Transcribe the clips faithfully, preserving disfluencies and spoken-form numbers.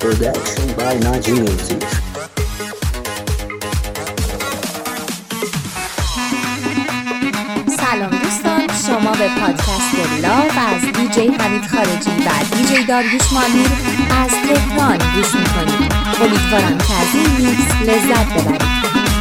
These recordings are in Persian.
Production by Naji Music. سلام دوستان، شما به پادکست لاو از دیجی حمید خارجی و دیجی داریوش مانیر از تهران گوش میکنید. امیدوارم که از این میکس لذت ببرید.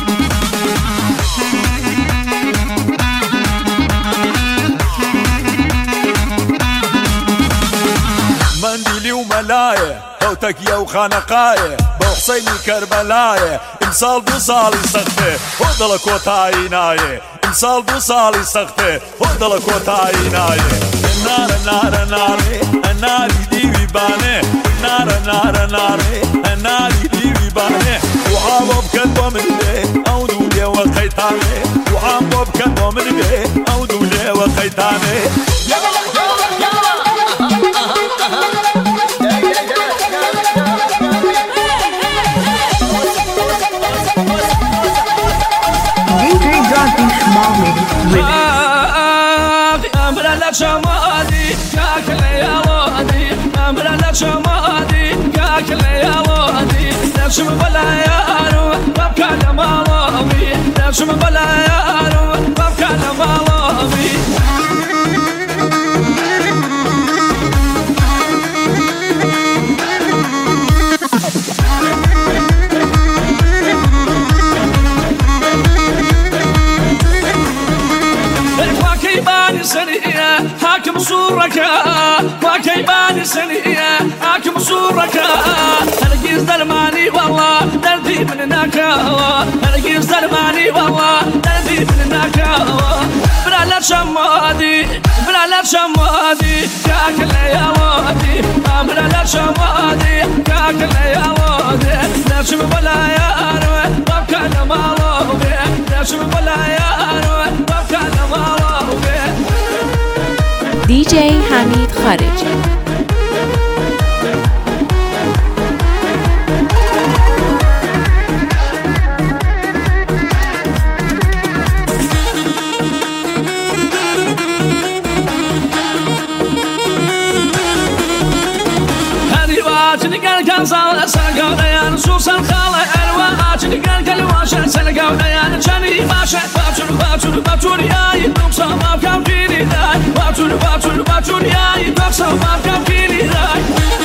منديلي وملاية هوتك يا وخانقاية بحسيني كربلاية امسال بوصالي سخفة ودلك وتايناية امسال بوصالي سخفة ودلك وتايناية النار النار النار النار ديوي بانه النار النار النار النار ديوي بانه وعابب كدو من بيه او دولي وخيطانه وعابب كدو من بيه او دولي وخيطانه شمادي كاكل يا وادي امر لك شمادي كاكل يا وادي نفشم بلا يارو بابكا لمالوي نفشم بلا يارو بابكا لمالوي سنية حاكم صورك وكيباني سنية حاكم صورك أنا جيز درماني والله دردي من ناكاوة أنا جيز درماني والله دردي من ناكاوة بلا لا شمادي بلا لا شمادي كاكل يا وادي بلا لا شمادي كاكل يا وادي نفشم بلا يارو بابكا لمالوبي نفشم بلا يارو بابكا لمالوبي دیجی حمید خارجی. كان صار سلقوا ديان سوس الخالة أرواح تلقى كلماشة سلقوا ديان جاني ماشة باتور باتور باتور ياي نقصا ما كان فيني راي باتور باتور باتور ياي نقصا ما كان فيني راي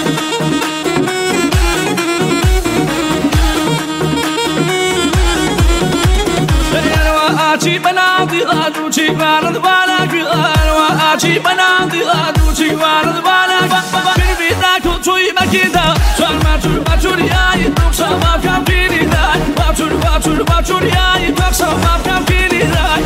أرواحي بنادي أدوشي بارد بالك أرواحي بنادي أدوشي بارد بالك كربي داكو توي مكيدا سوال باتور باتور ياي نقصا ما كان فيني راي باتور باتور باتور ياي نقصا ما كان فيني راي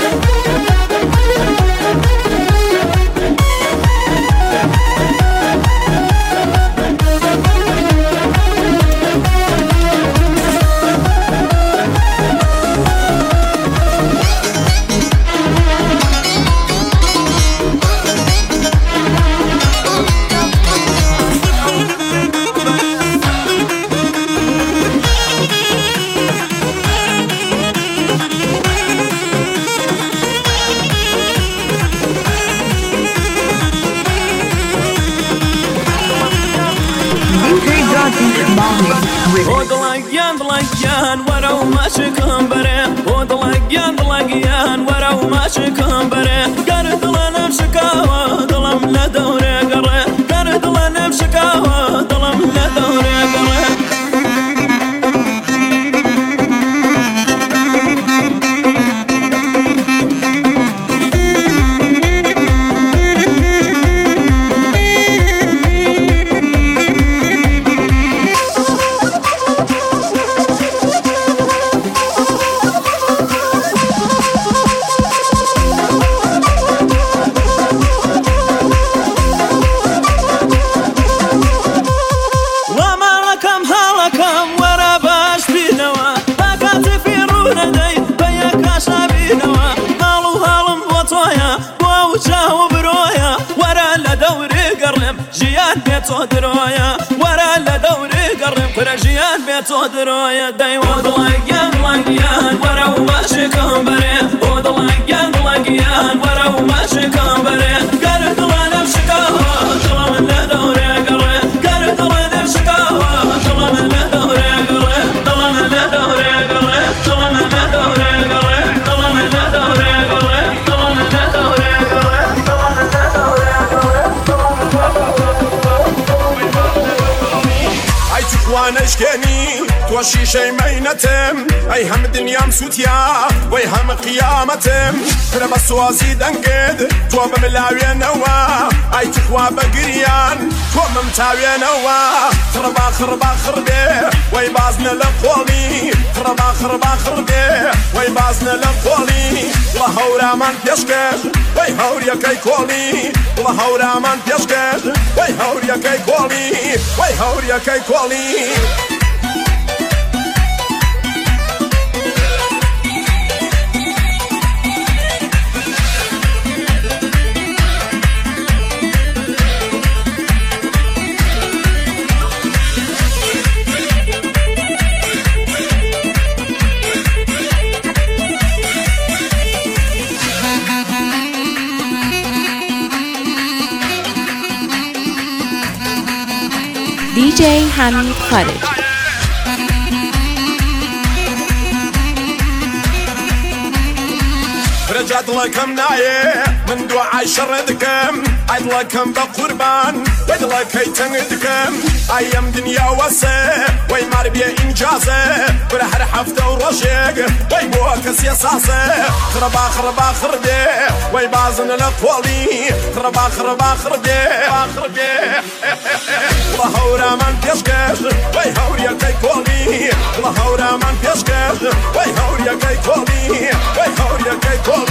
ودلقيان دلقيان ورو ماشي كمبري ودلقيان دلقيان ورو ماشي كمبري قرد لنا بشكاوى ظلم لدوري قري قرد لنا بشكاوى ظلم لدوري قري درويا ورا لدوري قرب فرجيان بيت درويا داي ودلقيان دلقيان ورا وماشي كمبري ودلقيان دلقيان ورا وماشي كمبري قرب لنا بشكاوى ظلم لدوري قرب قرب لنا بشكاوى توانشكني توشي شي مينتم اي هم دنيام سوتيا وي هم قيامتم ترى بس وازيد انقد تو بملاوي نوا اي تخوا بقريان تو ممتاوي نوا ترى باخر باخر بيه وي بازنا لقولي ترى باخر باخر بيه وي بازنا لقولي لا هورا من بيشكش وي هوريا كي كولي لا هورا من بيشكش وي هوريا كي كولي وي هوريا كي كولي دی جی حمید خارجی. رجعت لكم نايه من دعاء شردكم عيد لكم بقربان بد لك يتندكم ايام دنيا وسع وي ماربيا انجازه برحر حفته ورشيق وي بوك سياساسه خربا خربا خربي وي بازن لقولي خربا خربا خربي خربي الله هورا من بيشكش وي هوريا كي كولي الله هورا من بيشكش وي هوريا كي كولي وي هوريا كي كولي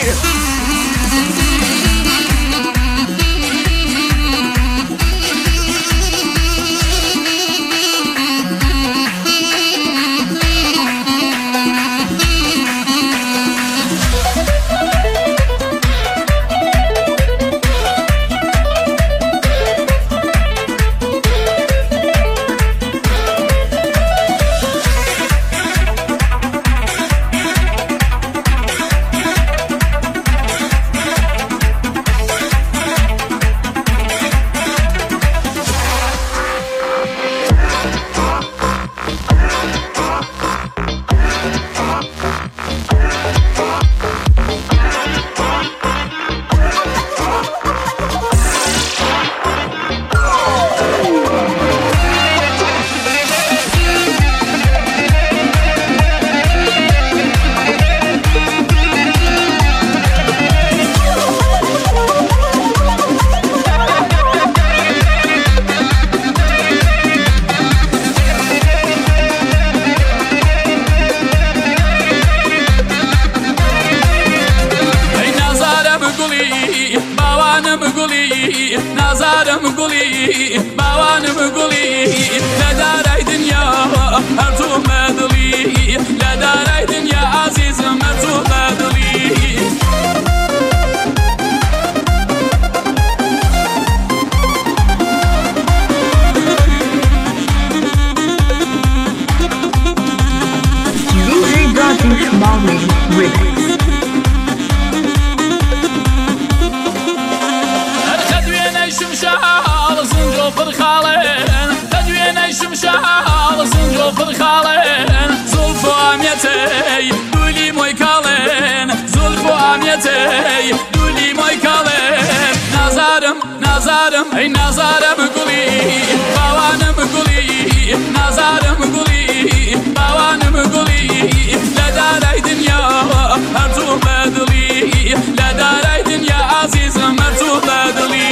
نازارم قولي باوانم قولي لا داري دنيا هرتو مدلي لا داري دنيا عزيز مرتو مدلي دي جي داريوش مانور ريميكس. شمشال زنجو فرخالين تدوين شمشال زنجو فرخالين زلفو عميتي دولي مويكالين زلفو عميتي دولي مويكالين نازارم نازارم اي نازارم قولي باوانم قولي نازارم قولي باوانم قولي لا داري دنيا هرتو بدلي لا داري دنيا عزيز مرتو بدلي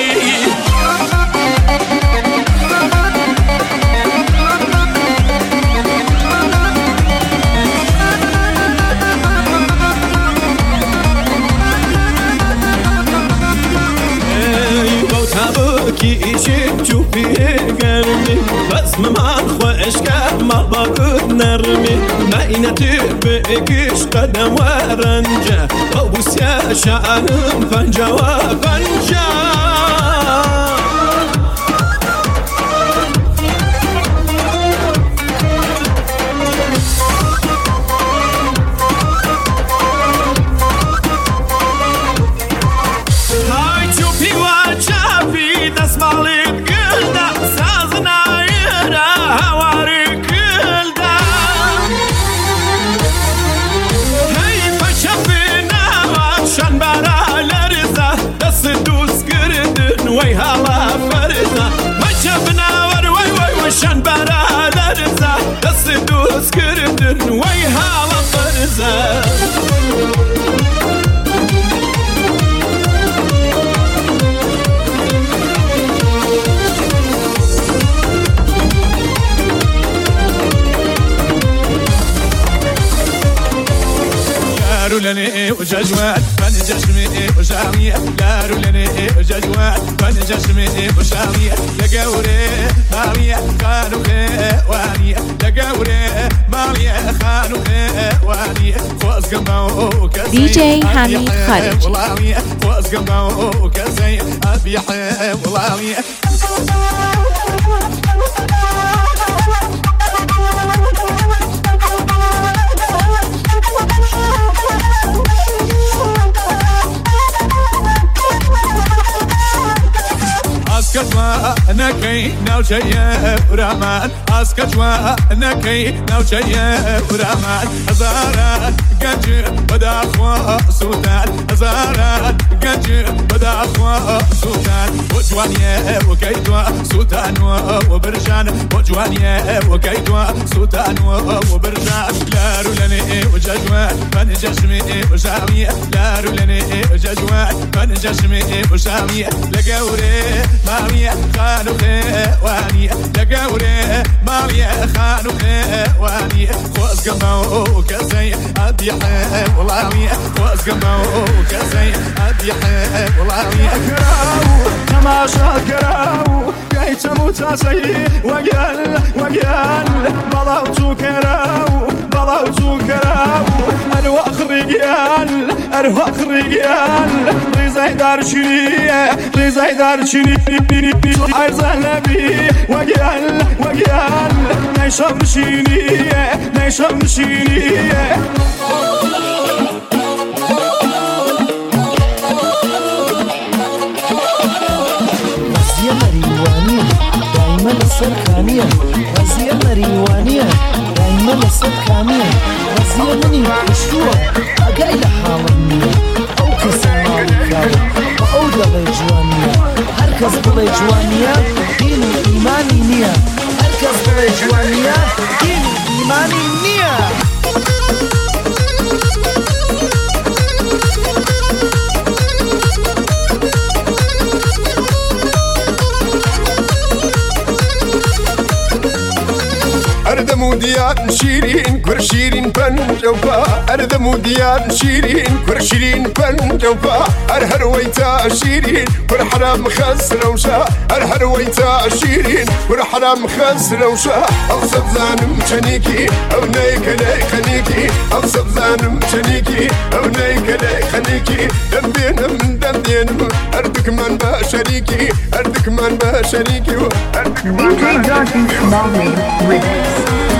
كيشيك شوفي قلبي بس ما خوش كما بقد نرمي ما ينتبكش قدم ورنجة أبوس يا شعرم فنجة وفنجة Şan baralar za, das du skr الزاد لارو لني وججوات من جسمي وشامية لارو لني وججوات من جسمي وشامية لقوري مالية خانو وانية لقوري مالية خانو وانية فوز قمو كزي دي جي حميد خارجي فوز قمو كزي أبيح والله أسكتوا نكي نوشية ورمان أسكتوا نكي نوشية ورمان زارات قنجر بدا أخوة سودان زارات قنجر بدا أخوة سودان وجوانية وكيدوا سودان وبرجان وجوانية وكيدوا سودان وبرجان لارو لني وججوان من جسمي وشامية لارو لني وججوان من جسمي وشامية لقوري مالية خانو وانية لقوري مالية خانو وانية خوز قمو كزي أبيح والله خوز قمو كزي أبيح والله كراو تماشا كراو كي تموت سي وقال وقال بلاوتو كراو بلاوتو كراو أرواح رجال أرواح رجال رزاي دار شنية رزاي دار شنية أرزل بي وقال وقال نشم شنية نشم شنية دايما السرخانية رزية مريوانية دايما السرخانية رزية مني بشوة أقاي لحاولني أو كسر مالكاوة أو دلي جوانية هركز بلي جوانية ديني إيماني نية هركز بلي جوانية ديني إيماني نية أردمو ديان شيرين كور شيرين بن جوفا أردمو ديان شيرين كور شيرين بن جوفا أرهر ويتا شيرين كور حرام خسر وشا أرهر ويتا شيرين كور حرام خسر وشا أوصف زانم شنيكي أو نيك لي خنيكي أوصف زانم شنيكي أو نيك لي خنيكي دمبين من دمبين أردك من بشريكي أردك من بشريكي أردك من بشريكي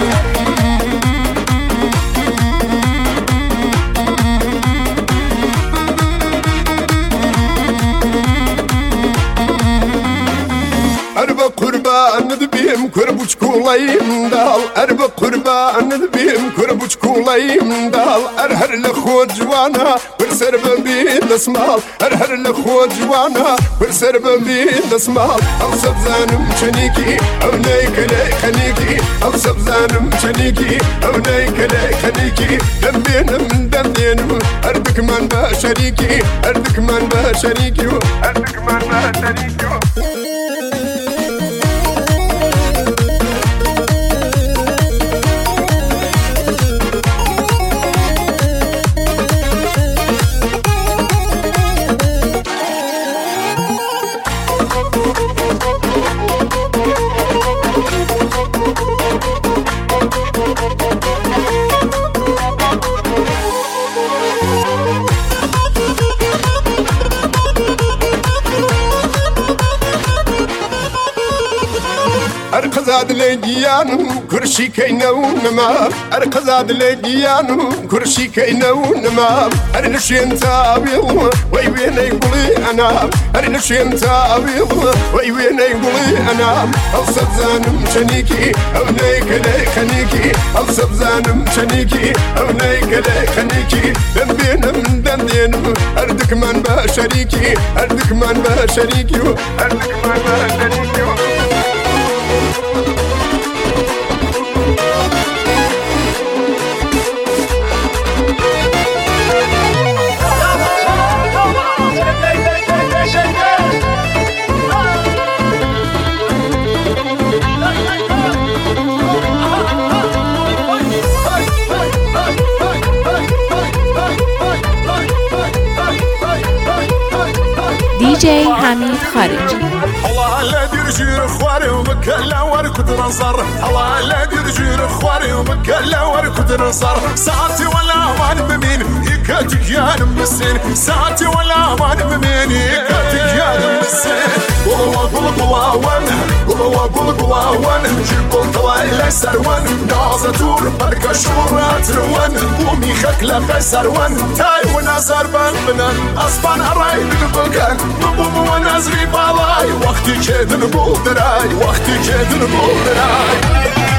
أربع قربان ذبيم كربوش كولايم دال أربع قربان ذبيم كربوش كولايم دال أرهر لخوت جوانا ورسر ببيد اسمال أرهر لخوت جوانا ورسر ببيد اسمال أوصف زانم شنيكي أو نيك لي خنيكي أوصف زانم شنيكي أو نيك لي خنيكي دمبين من دمبين أردك من بشريكي أردك من بشريكي أردك من بشريكي أرقزاد لجيانو كرشي كينو نمام أرقزاد لجيانو كرشي كينو نمام أرنشين تابيل ويوين يقولي أنا أرنشين تابيل ويوين يقولي أنا أوصف زانم شنيكي أو نيك لي خنيكي أوصف زانم شنيكي أو نيك لي خنيكي دمبين من دمبين أردك من بشريكي أردك من بشريكي أردك من بشريكي جی حمید خارجی. حوالا دير خواري ومكلا وركض نصر حوالا دير خواري ومكلا وركض نصر ساعتي ولا مان بمين يكاتك يا نمسين ساعتي ولا مان بمين يكاتك يا نمسين قلوا قلوا قلاوان قلوا قلوا قلاوان جيبوا طوالي سروان نازة تور بركة شورات روان قومي خكلة بسروان تاي ونازر بان بنان أصبان أراي بالبقان مبوم ونازري بالاي وقتي كيدن بودراي وقتي كيدن بودراي